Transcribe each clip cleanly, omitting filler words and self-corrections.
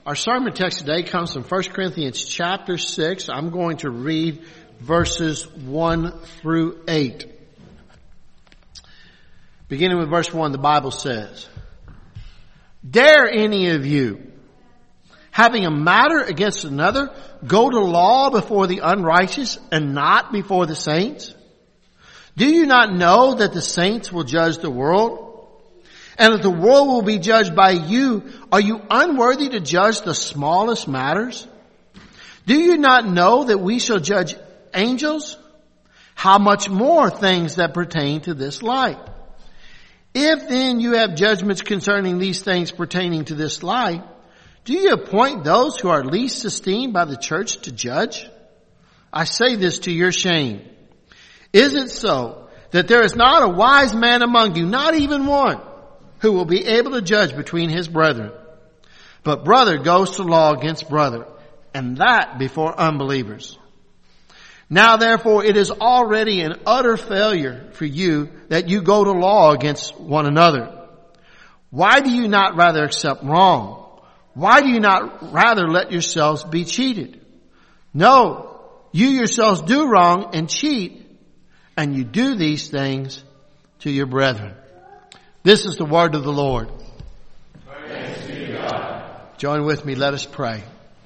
Our sermon text today comes from 1 Corinthians chapter 6. I'm going to read verses 1 through 8. Beginning with verse 1, the Bible says, "Dare any of you, having a matter against another, go to law before the unrighteous and not before the saints? Do you not know that the saints will judge the world? And that the world will be judged by you? Are you unworthy to judge the smallest matters? Do you not know that we shall judge angels? How much more things that pertain to this life? If then you have judgments concerning these things pertaining to this life, do you appoint those who are least esteemed by the church to judge? I say this to your shame. Is it so that there is not a wise man among you, not even one, who will be able to judge between his brethren? But brother goes to law against brother, and that before unbelievers. Now therefore it is already an utter failure for you that you go to law against one another. Why do you not rather accept wrong? Why do you not rather let yourselves be cheated? No, you yourselves do wrong and cheat, and you do these things to your brethren." This is the word of the Lord. Thanks be to God. Join with me, let us pray.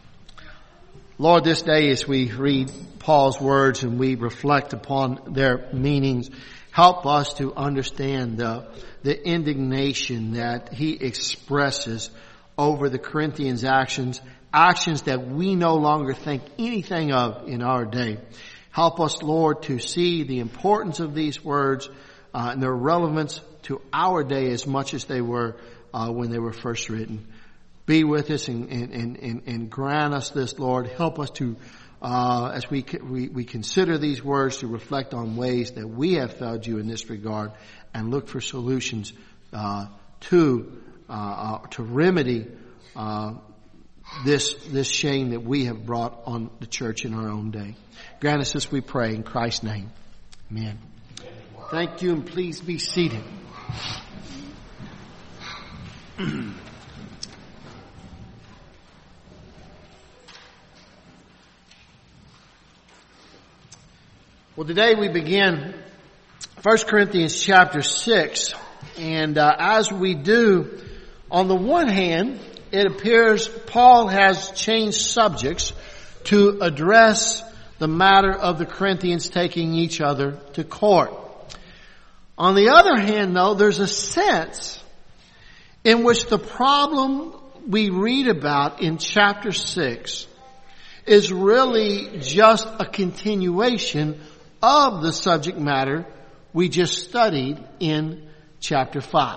Lord, this day as we read Paul's words and we reflect upon their meanings, help us to understand the indignation that he expresses over the Corinthians' actions that we no longer think anything of in our day. Help us, Lord, to see the importance of these words and their relevance to our day as much as they were when they were first written. Be with us and grant us this, Lord. Help us to, as we consider these words, to reflect on ways that we have failed you in this regard and look for solutions to remedy this shame that we have brought on the church in our own day. Grant us this, we pray, in Christ's name. Amen. Thank you, and please be seated. Well, today we begin 1 Corinthians chapter 6, and as we do, on the one hand, it appears Paul has changed subjects to address the matter of the Corinthians taking each other to court. On the other hand, though, there's a sense in which the problem we read about in chapter 6 is really just a continuation of the subject matter we just studied in chapter 5.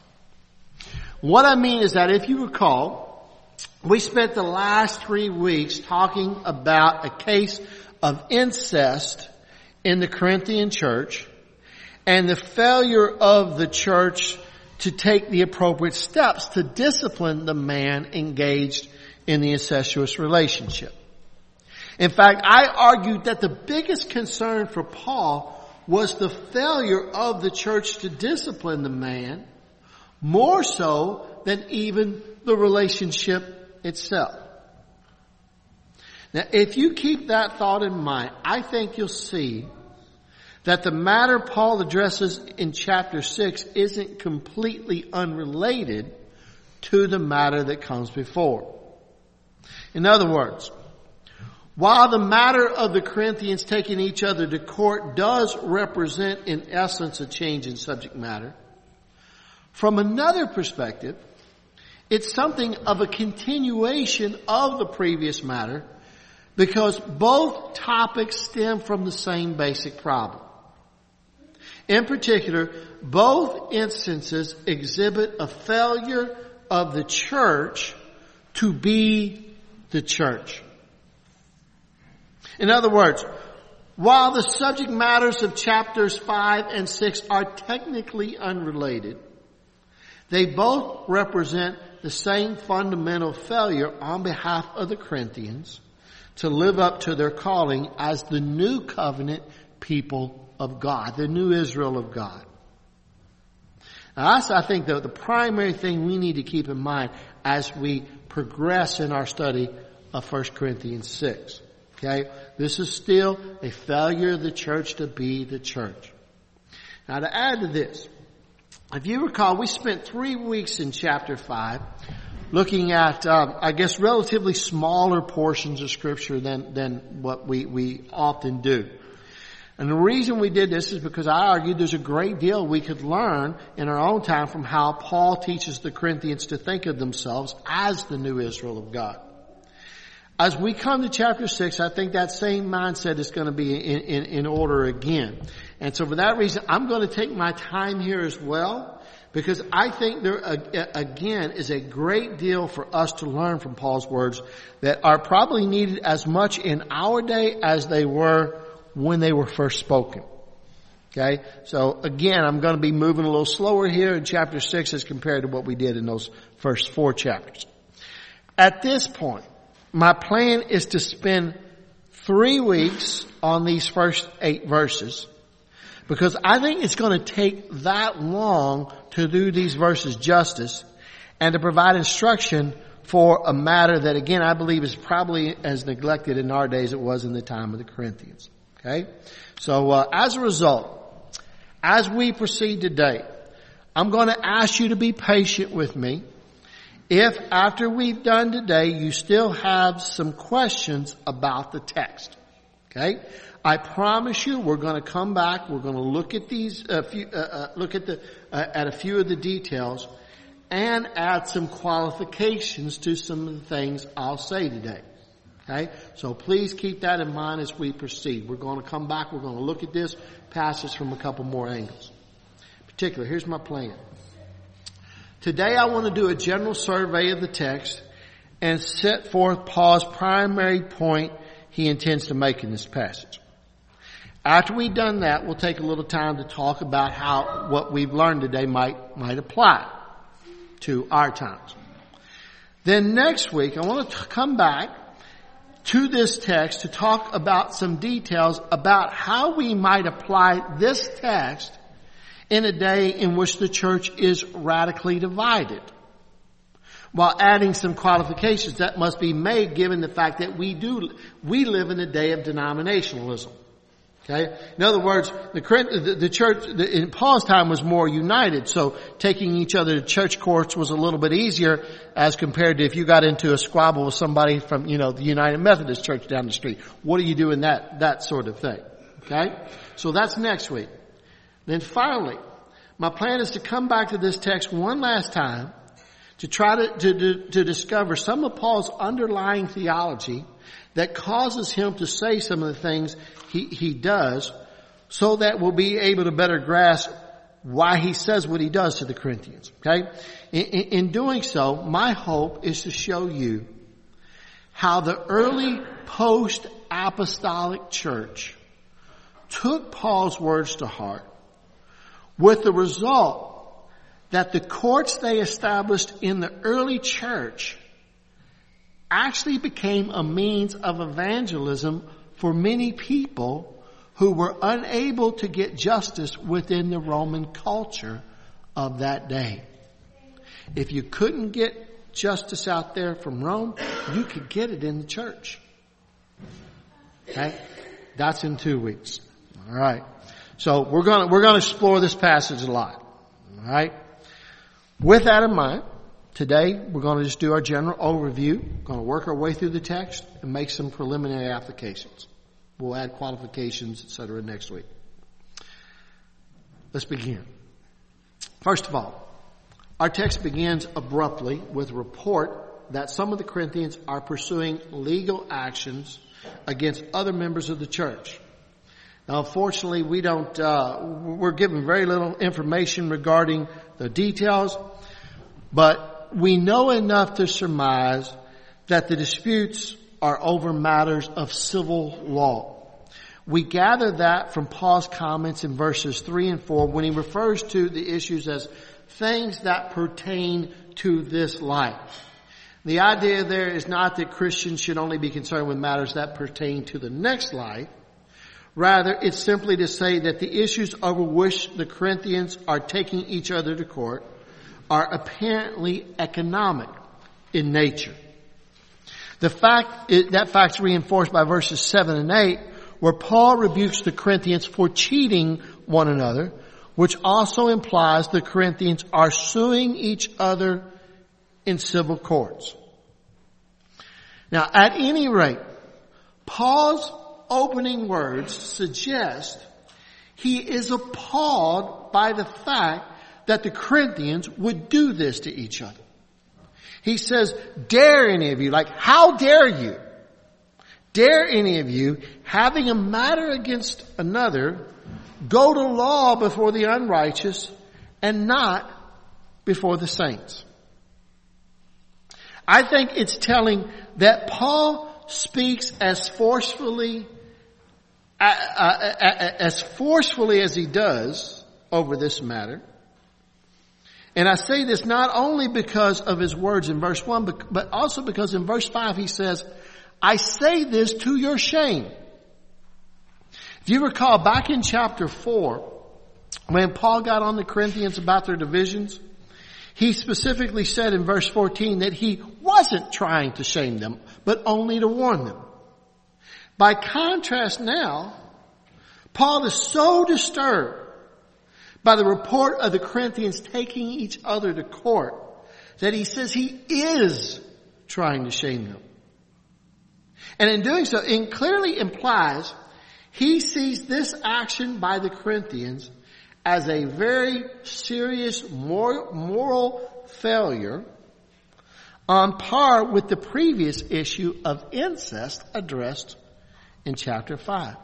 What I mean is that if you recall, we spent the last 3 weeks talking about a case of incest in the Corinthian church and the failure of the church to take the appropriate steps to discipline the man engaged in the incestuous relationship. In fact, I argued that the biggest concern for Paul was the failure of the church to discipline the man, more so than even the relationship itself. Now, if you keep that thought in mind, I think you'll see that the matter Paul addresses in chapter 6 isn't completely unrelated to the matter that comes before. In other words, while the matter of the Corinthians taking each other to court does represent in essence a change in subject matter, from another perspective, it's something of a continuation of the previous matter because both topics stem from the same basic problem. In particular, both instances exhibit a failure of the church to be the church. In other words, while the subject matters of chapters 5 and 6 are technically unrelated, they both represent the same fundamental failure on behalf of the Corinthians to live up to their calling as the new covenant people of God, the new Israel of God. Now, that's, I think, the primary thing we need to keep in mind as we progress in our study of 1 Corinthians 6. Okay? This is still a failure of the church to be the church. Now to add to this, if you recall, we spent 3 weeks in chapter 5 looking at, relatively smaller portions of Scripture than what we often do. And the reason we did this is because I argued there's a great deal we could learn in our own time from how Paul teaches the Corinthians to think of themselves as the new Israel of God. As we come to chapter 6, I think that same mindset is going to be in order again. And so for that reason, I'm going to take my time here as well, because I think there, again, is a great deal for us to learn from Paul's words that are probably needed as much in our day as they were when they were first spoken. Okay? So again, I'm going to be moving a little slower here in chapter 6 as compared to what we did in those first 4 chapters. At this point, my plan is to spend 3 weeks on these first 8 verses, because I think it's going to take that long to do these verses justice and to provide instruction for a matter that, again, I believe is probably as neglected in our days as it was in the time of the Corinthians. Okay? So as a result, as we proceed today, I'm going to ask you to be patient with me. If after we've done today, you still have some questions about the text, okay? I promise you, we're going to come back. We're going to look at these, at a few of the details, and add some qualifications to some of the things I'll say today. Okay? So please keep that in mind as we proceed. We're going to come back. We're going to look at this passage from a couple more angles. In particular, here's my plan. Today I want to do a general survey of the text and set forth Paul's primary point he intends to make in this passage. After we've done that, we'll take a little time to talk about how what we've learned today might apply to our times. Then next week, I want to come back to this text to talk about some details about how we might apply this text in a day in which the church is radically divided, while adding some qualifications that must be made given the fact that we live in a day of denominationalism. Okay? In other words, the church in Paul's time was more united, so taking each other to church courts was a little bit easier as compared to if you got into a squabble with somebody from, the United Methodist Church down the street. What do you do in that sort of thing? Okay? So that's next week. Then finally, my plan is to come back to this text one last time to try to discover some of Paul's underlying theology that causes him to say some of the things he does, so that we'll be able to better grasp why he says what he does to the Corinthians. Okay? In doing so, my hope is to show you how the early post-apostolic church took Paul's words to heart, with the result that the courts they established in the early church actually became a means of evangelism for many people who were unable to get justice within the Roman culture of that day. If you couldn't get justice out there from Rome, you could get it in the church. Okay? That's in 2 weeks. All right. So we're going to explore this passage a lot. All right. With that in mind, today we're going to just do our general overview. We're going to work our way through the text and make some preliminary applications. We'll add qualifications, etc. next week. Let's begin. First of all, our text begins abruptly with a report that some of the Corinthians are pursuing legal actions against other members of the church. Now, unfortunately, we're given very little information regarding the details, but we know enough to surmise that the disputes are over matters of civil law. We gather that from Paul's comments in verses 3 and 4 when he refers to the issues as things that pertain to this life. The idea there is not that Christians should only be concerned with matters that pertain to the next life. Rather, it's simply to say that the issues over which the Corinthians are taking each other to court are apparently economic in nature. That fact's reinforced by verses 7 and 8, where Paul rebukes the Corinthians for cheating one another, which also implies the Corinthians are suing each other in civil courts. Now, at any rate, Paul's opening words suggest he is appalled by the fact that the Corinthians would do this to each other. He says, dare any of you, like, how dare you? Dare any of you, having a matter against another, go to law before the unrighteous and not before the saints? I think it's telling that Paul speaks as forcefully as he does over this matter. And I say this not only because of his words in verse 1, but also because in verse 5 he says, I say this to your shame. If you recall back in chapter 4, when Paul got on the Corinthians about their divisions, he specifically said in verse 14 that he wasn't trying to shame them, but only to warn them. By contrast now, Paul is so disturbed by the report of the Corinthians taking each other to court that he says he is trying to shame them. And in doing so, it clearly implies he sees this action by the Corinthians as a very serious moral failure on par with the previous issue of incest addressed in chapter 5.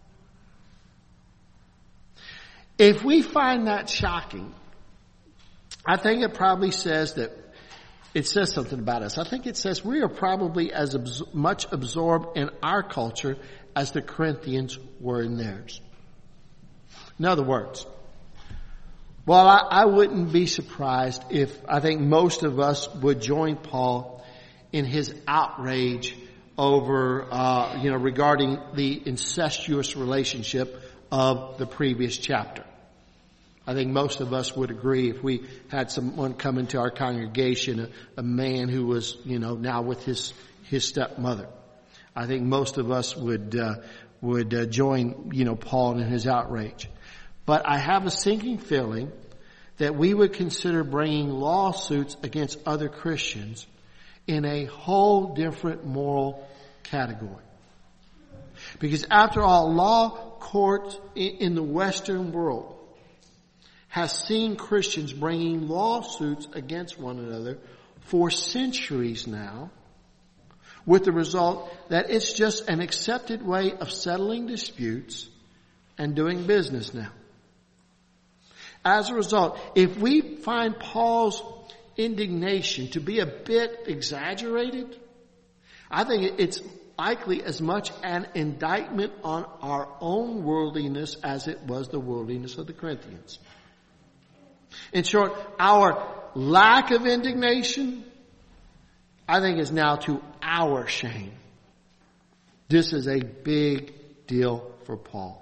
If we find that shocking, I think it probably says that it says something about us. I think it says we are probably as much absorbed in our culture as the Corinthians were in theirs. In other words, well, I wouldn't be surprised if I think most of us would join Paul in his outrage over, regarding the incestuous relationship of the previous chapter. I think most of us would agree if we had someone come into our congregation, a man who was, now with his stepmother. I think most of us would join, Paul in his outrage. But I have a sinking feeling that we would consider bringing lawsuits against other Christians in a whole different moral category. Because after all, law courts in the Western world has seen Christians bringing lawsuits against one another for centuries now, with the result that it's just an accepted way of settling disputes and doing business now. As a result, if we find Paul's indignation to be a bit exaggerated, I think it's likely as much an indictment on our own worldliness as it was the worldliness of the Corinthians. In short, our lack of indignation, I think, is now to our shame. This is a big deal for Paul.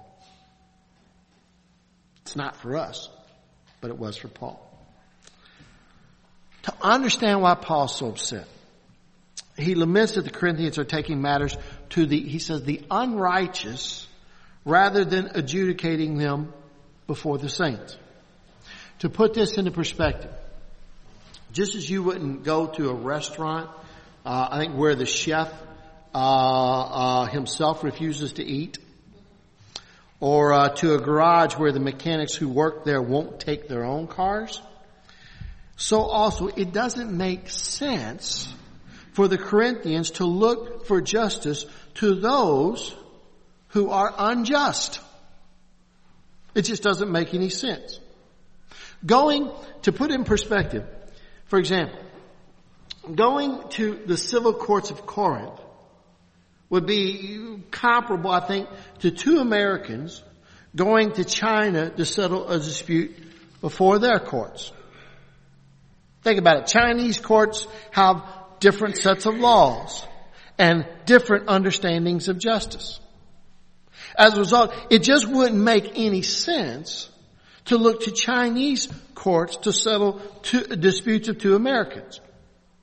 It's not for us, but it was for Paul. To understand why Paul's so upset, he laments that the Corinthians are taking matters to the unrighteous rather than adjudicating them before the saints. To put this into perspective, just as you wouldn't go to a restaurant, I think where the chef himself refuses to eat, or to a garage where the mechanics who work there won't take their own cars, so also it doesn't make sense for the Corinthians to look for justice to those who are unjust. It just doesn't make any sense. To put in perspective, for example, going to the civil courts of Corinth would be comparable, I think, to two Americans going to China to settle a dispute before their courts. Think about it. Chinese courts have different sets of laws and different understandings of justice. As a result, it just wouldn't make any sense to look to Chinese courts to settle disputes of two Americans.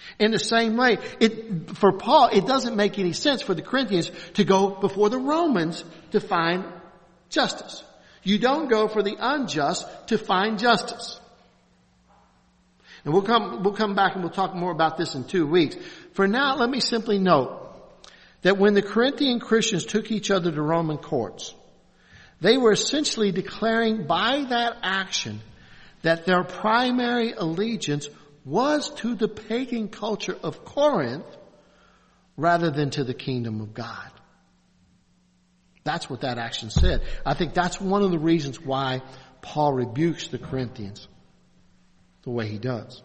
In the same way, for Paul, it doesn't make any sense for the Corinthians to go before the Romans to find justice. You don't go for the unjust to find justice. And we'll come back and we'll talk more about this in 2 weeks. For now, let me simply note that when the Corinthian Christians took each other to Roman courts, they were essentially declaring by that action that their primary allegiance was to the pagan culture of Corinth rather than to the kingdom of God. That's what that action said. I think that's one of the reasons why Paul rebukes the Corinthians the way he does.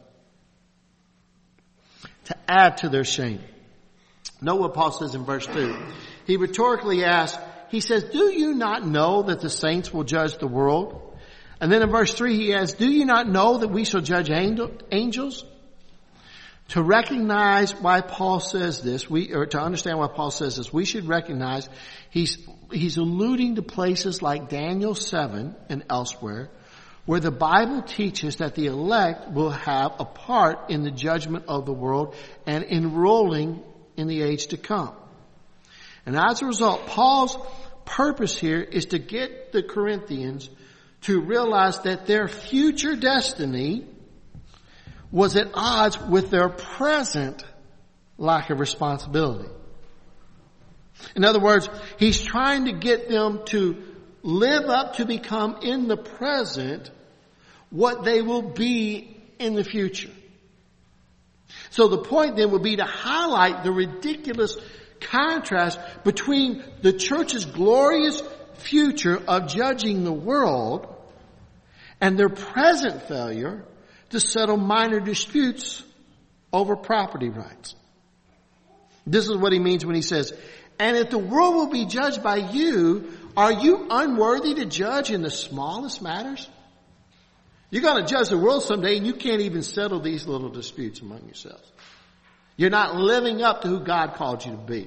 To add to their shame. Note what Paul says in verse 2. He rhetorically asks, he says, do you not know that the saints will judge the world? And then in verse 3 he asks, do you not know that we shall judge angels? To recognize why Paul says this, to understand why Paul says this, we should recognize he's alluding to places like Daniel 7 and elsewhere, where the Bible teaches that the elect will have a part in the judgment of the world and in ruling in the age to come. And as a result, Paul's purpose here is to get the Corinthians to realize that their future destiny was at odds with their present lack of responsibility. In other words, he's trying to get them to live up to become in the present what they will be in the future. So the point then would be to highlight the ridiculous contrast between the church's glorious future of judging the world and their present failure to settle minor disputes over property rights. This is what he means when he says, and if the world will be judged by you, are you unworthy to judge in the smallest matters? You're going to judge the world someday and you can't even settle these little disputes among yourselves. You're not living up to who God called you to be.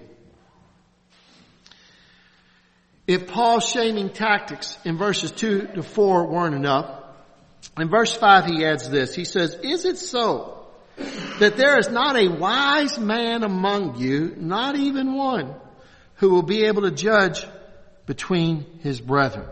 If Paul's shaming tactics in verses 2 to 4 weren't enough, in verse 5 he adds this. He says, is it so that there is not a wise man among you, not even one, who will be able to judge between his brethren?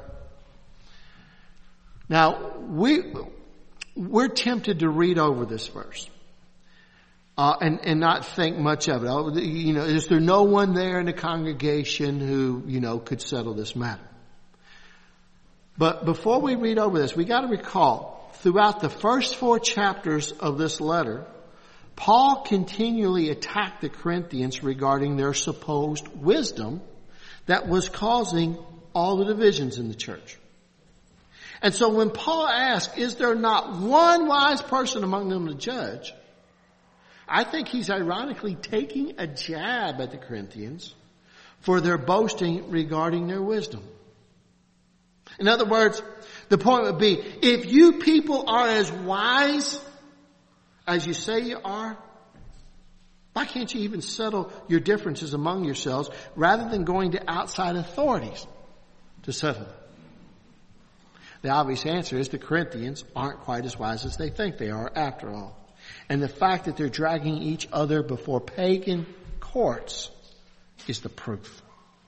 Now, we're tempted to read over this verse and not think much of it. You know, is there no one there in the congregation who, could settle this matter? But before we read over this, we got to recall, throughout the first 4 chapters of this letter, Paul continually attacked the Corinthians regarding their supposed wisdom that was causing all the divisions in the church. And so when Paul asks, is there not one wise person among them to judge? I think he's ironically taking a jab at the Corinthians for their boasting regarding their wisdom. In other words, the point would be, if you people are as wise as you say you are, why can't you even settle your differences among yourselves rather than going to outside authorities to settle them? The obvious answer is the Corinthians aren't quite as wise as they think they are after all. And the fact that they're dragging each other before pagan courts is the proof.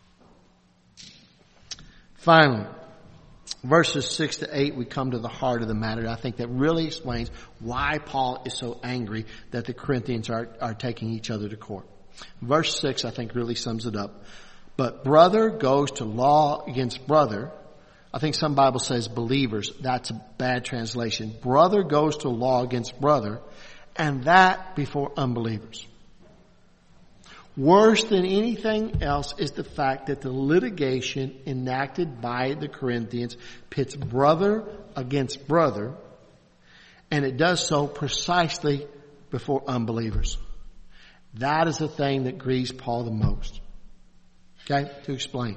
Finally, verses 6 to 8, we come to the heart of the matter. I think that really explains why Paul is so angry that the Corinthians are taking each other to court. Verse 6, I think, really sums it up. But brother goes to law against brother. I think some Bible says believers. That's a bad translation. Brother goes to law against brother, and that before unbelievers. Worse than anything else is the fact that the litigation enacted by the Corinthians pits brother against brother, and it does so precisely before unbelievers. That is the thing that grieves Paul the most. Okay, to explain.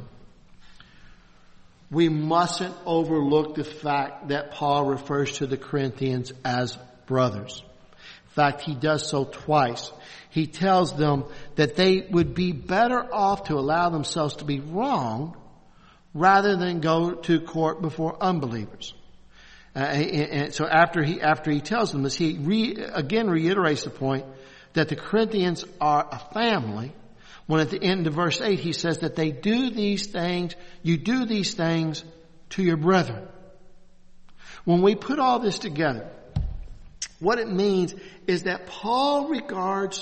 We mustn't overlook the fact that Paul refers to the Corinthians as brothers. In fact, he does so twice. He tells them that they would be better off to allow themselves to be wrong rather than go to court before unbelievers. And so after he tells them this, he again reiterates the point that the Corinthians are a family, when at the end of verse 8 he says that they do these things, you do these things to your brethren. When we put all this together, what it means is that Paul regards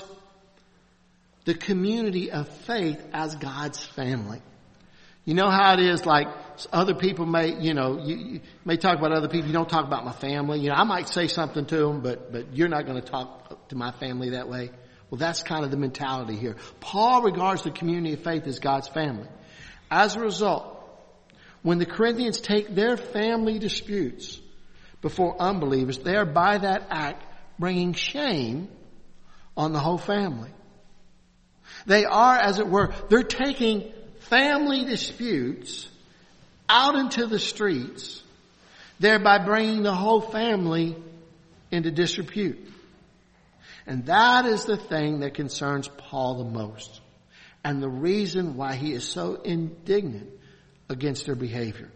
the community of faith as God's family. You know how it is, like other people may, you may talk about other people. You don't talk about my family. I might say something to them, but you're not going to talk to my family that way. Well, that's kind of the mentality here. Paul regards the community of faith as God's family. As a result, when the Corinthians take their family disputes before unbelievers, they are by that act bringing shame on the whole family. They are, as it were, they're taking family disputes out into the streets, thereby bringing the whole family into disrepute. And that is the thing that concerns Paul the most, and the reason why he is so indignant against their behavior.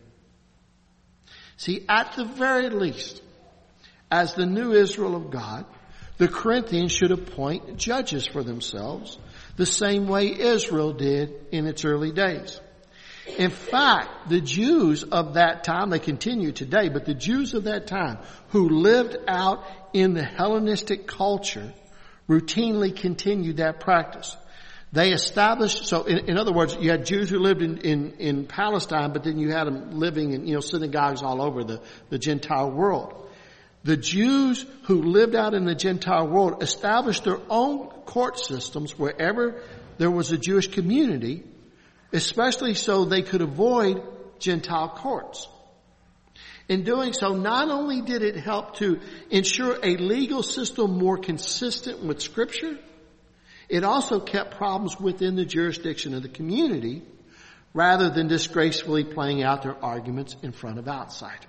See, at the very least, as the new Israel of God, the Corinthians should appoint judges for themselves, the same way Israel did in its early days. In fact, the Jews of that time, they continue today, but the Jews of that time who lived out in the Hellenistic culture routinely continued that practice. They established, so in other words, you had Jews who lived in Palestine, but then you had them living in, synagogues all over the Gentile world. The Jews who lived out in the Gentile world established their own court systems wherever there was a Jewish community, especially so they could avoid Gentile courts. In doing so, not only did it help to ensure a legal system more consistent with Scripture, it also kept problems within the jurisdiction of the community rather than disgracefully playing out their arguments in front of outsiders.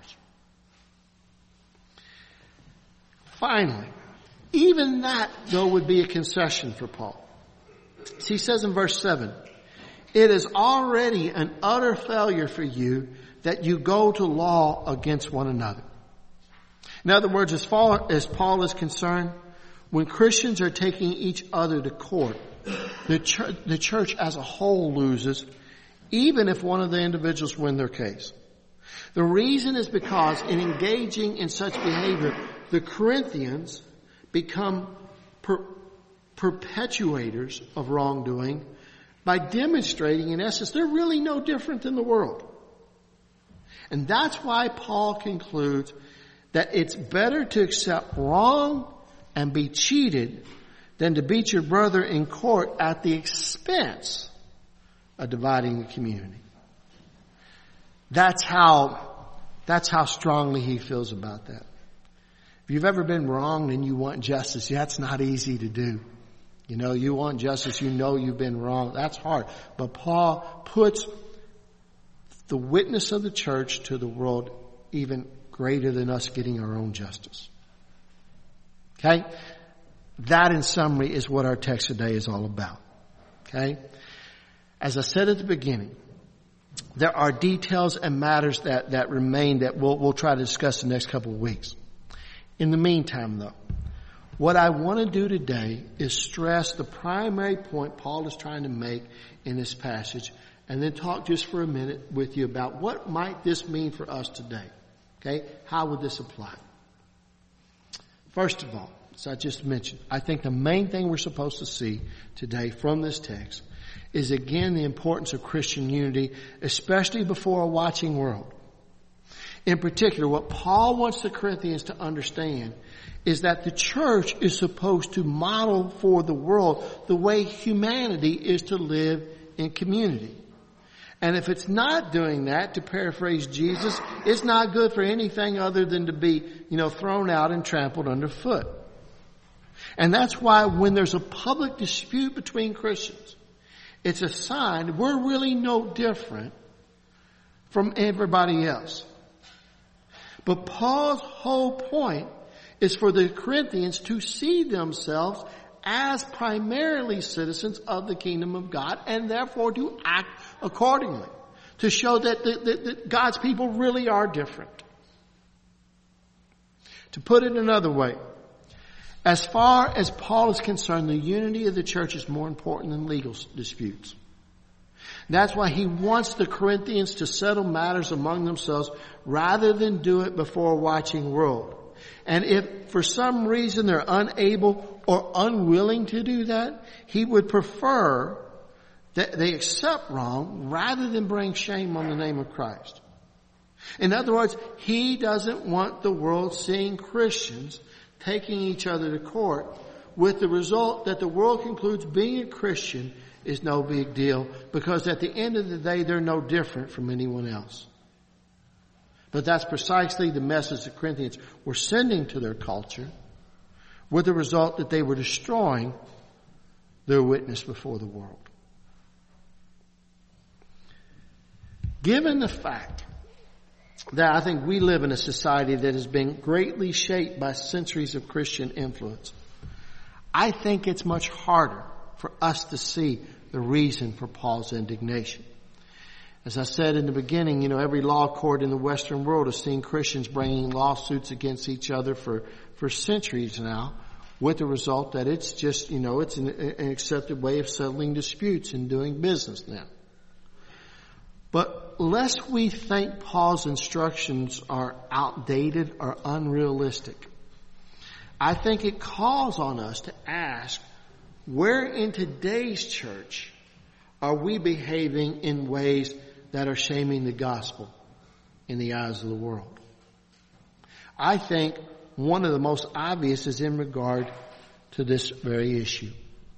Finally, even that, though, would be a concession for Paul. He says in verse 7, it is already an utter failure for you that you go to law against one another. In other words, as Paul is concerned, when Christians are taking each other to court, the church as a whole loses, even if one of the individuals win their case. The reason is because in engaging in such behavior, the Corinthians become perpetuators of wrongdoing by demonstrating, in essence, they're really no different than the world. And that's why Paul concludes that it's better to accept wrong and be cheated than to beat your brother in court at the expense of dividing the community. That's how strongly he feels about that. If you've ever been wronged and you want justice, that's not easy to do. You want justice, you've been wrong. That's hard. But Paul puts the witness of the church to the world even greater than us getting our own justice. Okay? That, in summary, is what our text today is all about. Okay? As I said at the beginning, there are details and matters that remain that we'll try to discuss the next couple of weeks. In the meantime, though, what I want to do today is stress the primary point Paul is trying to make in this passage, and then talk just for a minute with you about what might this mean for us today. Okay? How would this apply? First of all, as I just mentioned, I think the main thing we're supposed to see today from this text is again the importance of Christian unity, especially before a watching world. In particular, what Paul wants the Corinthians to understand is that the church is supposed to model for the world the way humanity is to live in community. And if it's not doing that, to paraphrase Jesus, it's not good for anything other than to be, thrown out and trampled underfoot. And that's why when there's a public dispute between Christians, it's a sign we're really no different from everybody else. But Paul's whole point is for the Corinthians to see themselves as primarily citizens of the kingdom of God, and therefore to act accordingly, to show that God's people really are different. To put it another way, As far as Paul is concerned, the unity of the church is more important than legal disputes. That's why he wants the Corinthians to settle matters among themselves rather than do it before a watching world. And if for some reason they're unable or unwilling to do that, he would prefer that they accept wrong rather than bring shame on the name of Christ. In other words, he doesn't want the world seeing Christians taking each other to court, with the result that the world concludes being a Christian is no big deal, because at the end of the day they're no different from anyone else. But that's precisely the message the Corinthians were sending to their culture, with the result that they were destroying their witness before the world. Given the fact that I think we live in a society that has been greatly shaped by centuries of Christian influence, I think it's much harder for us to see the reason for Paul's indignation. As I said in the beginning, every law court in the Western world has seen Christians bringing lawsuits against each other for centuries now, with the result that it's just, it's an accepted way of settling disputes and doing business now. But lest we think Paul's instructions are outdated or unrealistic, I think it calls on us to ask, where in today's church are we behaving in ways that are shaming the gospel in the eyes of the world? I think one of the most obvious is in regard to this very issue.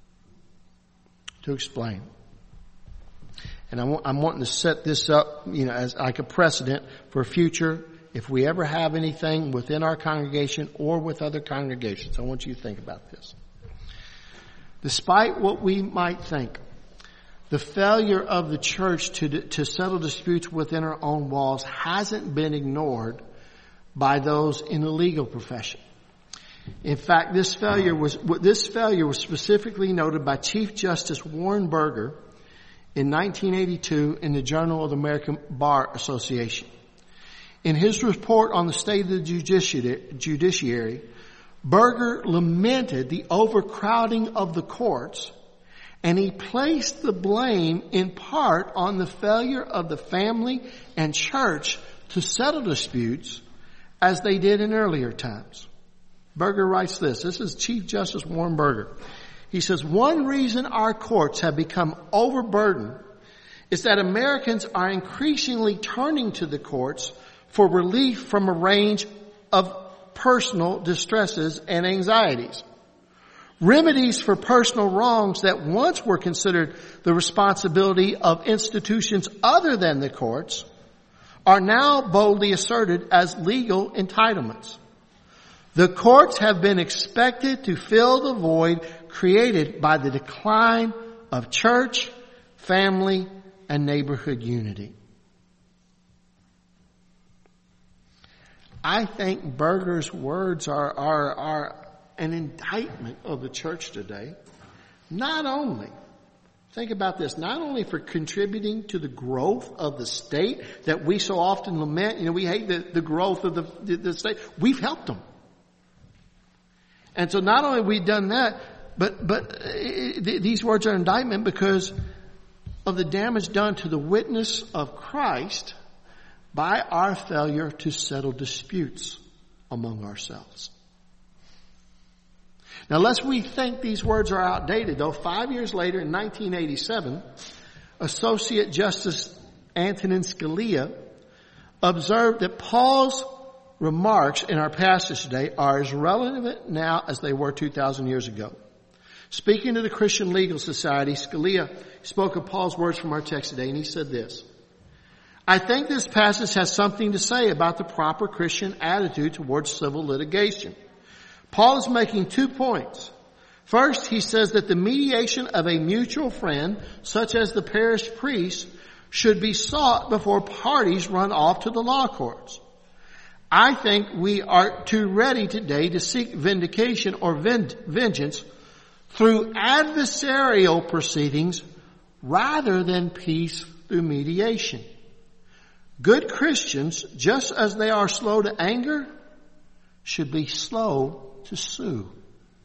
To explain. And I'm wanting to set this up, as like a precedent for future, if we ever have anything within our congregation or with other congregations. I want you to think about this. Despite what we might think, the failure of the church to settle disputes within our own walls hasn't been ignored by those in the legal profession. In fact, this failure was specifically noted by Chief Justice Warren Burger in 1982 in the Journal of the American Bar Association. In his report on the state of the judiciary, Burger lamented the overcrowding of the courts, and he placed the blame in part on the failure of the family and church to settle disputes as they did in earlier times. Burger writes this. This is Chief Justice Warren Burger. He says, one reason our courts have become overburdened is that Americans are increasingly turning to the courts for relief from a range of personal distresses and anxieties. Remedies for personal wrongs that once were considered the responsibility of institutions other than the courts are now boldly asserted as legal entitlements. The courts have been expected to fill the void created by the decline of church, family, and neighborhood unity. I think Burger's words are an indictment of the church today. Not only, think about this, not only for contributing to the growth of the state that we so often lament, we hate the growth of the state. We've helped them. And so not only have we done that, but these words are an indictment because of the damage done to the witness of Christ by our failure to settle disputes among ourselves. Now, lest we think these words are outdated, though, 5 years later in 1987, Associate Justice Antonin Scalia observed that Paul's remarks in our passage today are as relevant now as they were 2,000 years ago. Speaking to the Christian Legal Society, Scalia spoke of Paul's words from our text today, and he said this: I think this passage has something to say about the proper Christian attitude towards civil litigation. Paul is making 2 points. First, he says that the mediation of a mutual friend, such as the parish priest, should be sought before parties run off to the law courts. I think we are too ready today to seek vindication or vengeance through adversarial proceedings rather than peace through mediation. Good Christians, just as they are slow to anger, should be slow to sue.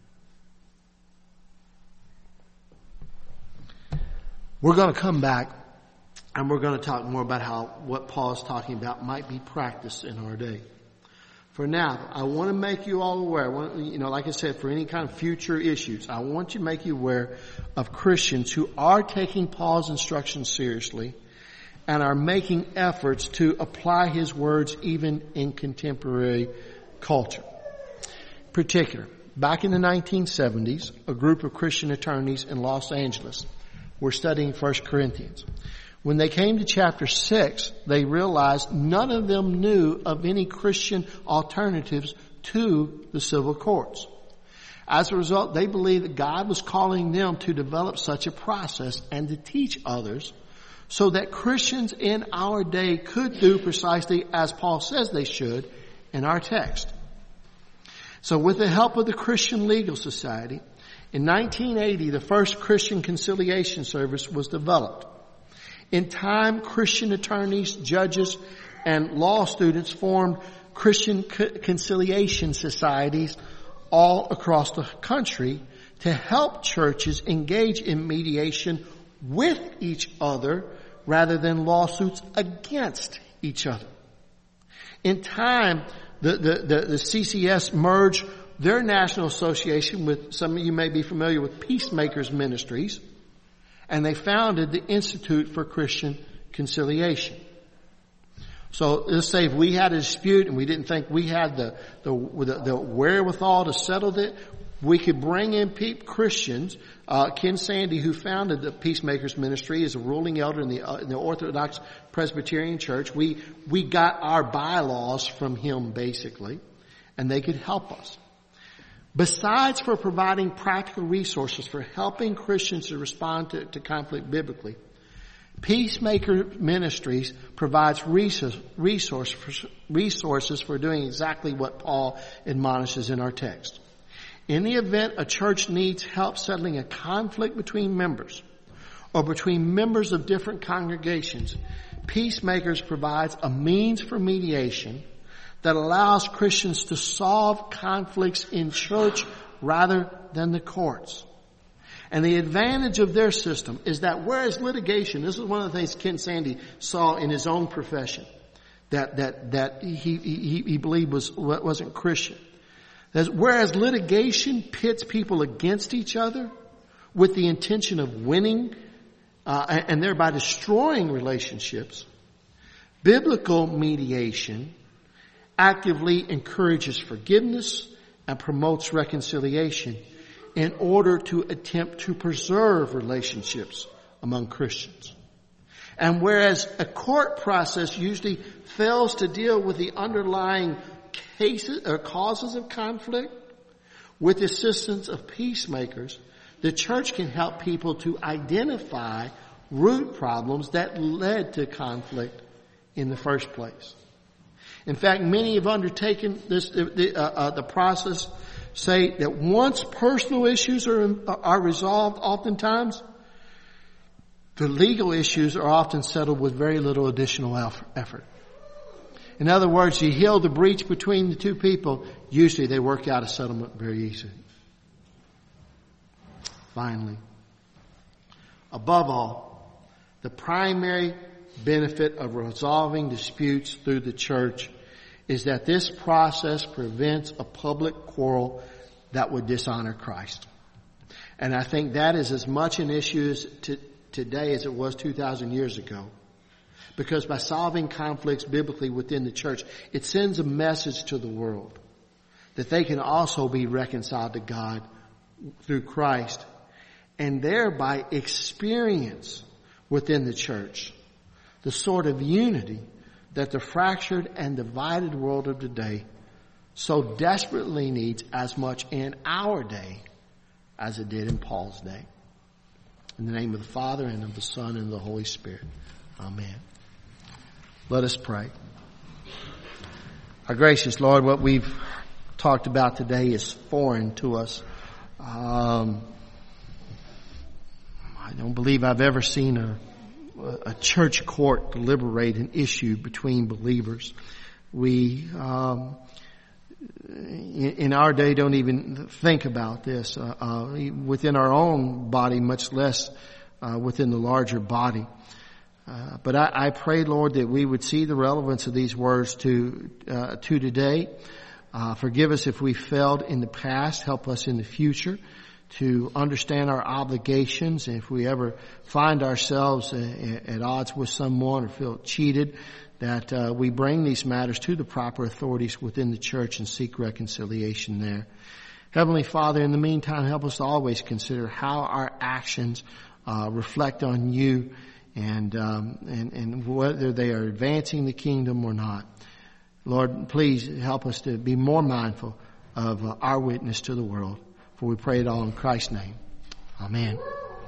We're going to come back and we're going to talk more about how what Paul is talking about might be practiced in our day. For now, I want to make you all aware, like I said, for any kind of future issues, I want to make you aware of Christians who are taking Paul's instructions seriously and are making efforts to apply his words even in contemporary culture. In particular, back in the 1970s, a group of Christian attorneys in Los Angeles were studying 1 Corinthians. When they came to chapter 6, they realized none of them knew of any Christian alternatives to the civil courts. As a result, they believed that God was calling them to develop such a process and to teach others so that Christians in our day could do precisely as Paul says they should in our text. So with the help of the Christian Legal Society, in 1980, the first Christian conciliation service was developed. In time, Christian attorneys, judges, and law students formed Christian conciliation societies all across the country to help churches engage in mediation with each other rather than lawsuits against each other. In time, the CCS merged their national association with, some of you may be familiar with, Peacemakers Ministries, and they founded the Institute for Christian Conciliation. So let's say if we had a dispute and we didn't think we had the wherewithal to settle it, we could bring in Christians. Ken Sandy, who founded the Peacemakers Ministry, is a ruling elder in the Orthodox Presbyterian Church. We got our bylaws from him basically, and they could help us. Besides for providing practical resources for helping Christians to respond to conflict biblically, Peacemaker Ministries provides resources for doing exactly what Paul admonishes in our text. In the event a church needs help settling a conflict between members or between members of different congregations, Peacemakers provides a means for mediation that allows Christians to solve conflicts in church rather than the courts. And the advantage of their system is that whereas litigation, this is one of the things Ken Sandy saw in his own profession, that he believed wasn't Christian. That whereas litigation pits people against each other with the intention of winning and thereby destroying relationships, biblical mediation actively encourages forgiveness and promotes reconciliation in order to attempt to preserve relationships among Christians. And whereas a court process usually fails to deal with the underlying cases or causes of conflict, with the assistance of peacemakers, the church can help people to identify root problems that led to conflict in the first place. In fact, many have undertaken this, the process, say that once personal issues are resolved, oftentimes, the legal issues are often settled with very little additional effort. In other words, you heal the breach between the two people, usually they work out a settlement very easily. Finally, above all, the primary benefit of resolving disputes through the church is that this process prevents a public quarrel that would dishonor Christ. And I think that is as much an issue today as it was 2,000 years ago. Because by solving conflicts biblically within the church, it sends a message to the world that they can also be reconciled to God through Christ and thereby experience within the church the sort of unity that the fractured and divided world of today so desperately needs as much in our day as it did in Paul's day. In the name of the Father and of the Son and of the Holy Spirit. Amen. Let us pray. Our gracious Lord, what we've talked about today is foreign to us. I don't believe I've ever seen a church court deliberate an issue between believers. We, in our day, don't even think about this within our own body, much less within the larger body. But I pray, Lord, that we would see the relevance of these words to today. Forgive us if we failed in the past. Help us in the future to understand our obligations. And if we ever find ourselves at odds with someone or feel cheated, that we bring these matters to the proper authorities within the church and seek reconciliation there. Heavenly Father, in the meantime, help us to always consider how our actions reflect on you and whether they are advancing the kingdom or not. Lord, please help us to be more mindful of our witness to the world. For we pray it all in Christ's name. Amen.